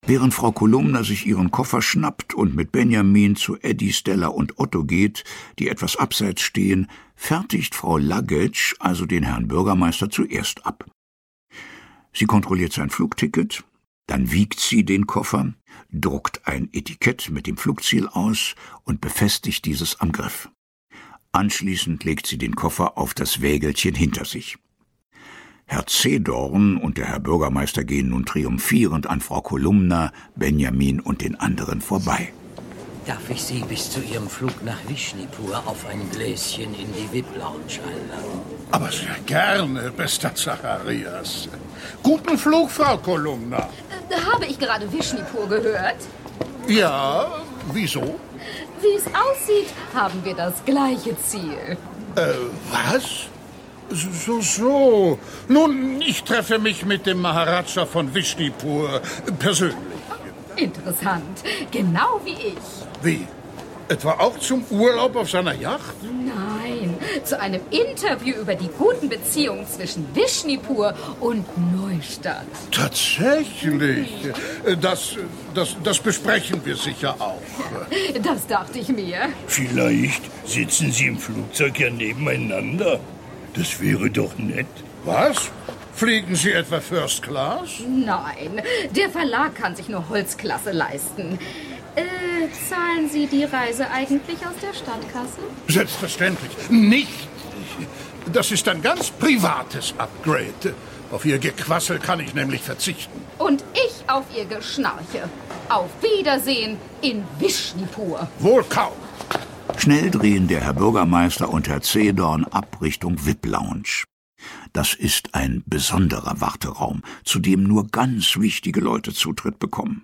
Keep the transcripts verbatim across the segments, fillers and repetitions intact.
Während Frau Kolumna sich ihren Koffer schnappt und mit Benjamin zu Eddie, Stella und Otto geht, die etwas abseits stehen, fertigt Frau Luggage also den Herrn Bürgermeister zuerst ab. Sie kontrolliert sein Flugticket, dann wiegt sie den Koffer, druckt ein Etikett mit dem Flugziel aus und befestigt dieses am Griff. Anschließend legt sie den Koffer auf das Wägelchen hinter sich. Herr Zedorn und der Herr Bürgermeister gehen nun triumphierend an Frau Kolumna, Benjamin und den anderen vorbei. Darf ich Sie bis zu Ihrem Flug nach Wischnipur auf ein Gläschen in die V I P-Lounge einladen? Aber sehr gerne, bester Zacharias. Guten Flug, Frau Kolumna. Äh, habe ich gerade Wischnipur gehört? Ja, wieso? Wie es aussieht, haben wir das gleiche Ziel. Äh, was? So, so. Nun, ich treffe mich mit dem Maharaja von Wischnipur persönlich. Interessant. Genau wie ich. Wie? Etwa auch zum Urlaub auf seiner Yacht? Nein, zu einem Interview über die guten Beziehungen zwischen Wischnipur und Neustadt. Tatsächlich? Das, das, das besprechen wir sicher auch. Das dachte ich mir. Vielleicht sitzen Sie im Flugzeug ja nebeneinander. Das wäre doch nett. Was? Fliegen Sie etwa First Class? Nein, der Verlag kann sich nur Holzklasse leisten. Äh, zahlen Sie die Reise eigentlich aus der Stadtkasse? Selbstverständlich. Nicht. Das ist ein ganz privates Upgrade. Auf Ihr Gequassel kann ich nämlich verzichten. Und ich auf Ihr Geschnarche. Auf Wiedersehen in Wischnipur. Wohl kaum. Schnell drehen der Herr Bürgermeister und Herr Zedorn ab Richtung V I P-Lounge. Das ist ein besonderer Warteraum, zu dem nur ganz wichtige Leute Zutritt bekommen.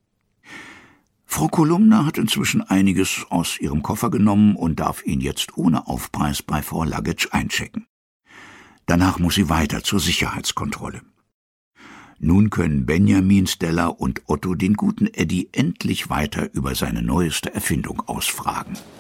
Frau Kolumna hat inzwischen einiges aus ihrem Koffer genommen und darf ihn jetzt ohne Aufpreis bei Frau Luggage einchecken. Danach muss sie weiter zur Sicherheitskontrolle. Nun können Benjamin, Stella und Otto den guten Eddie endlich weiter über seine neueste Erfindung ausfragen.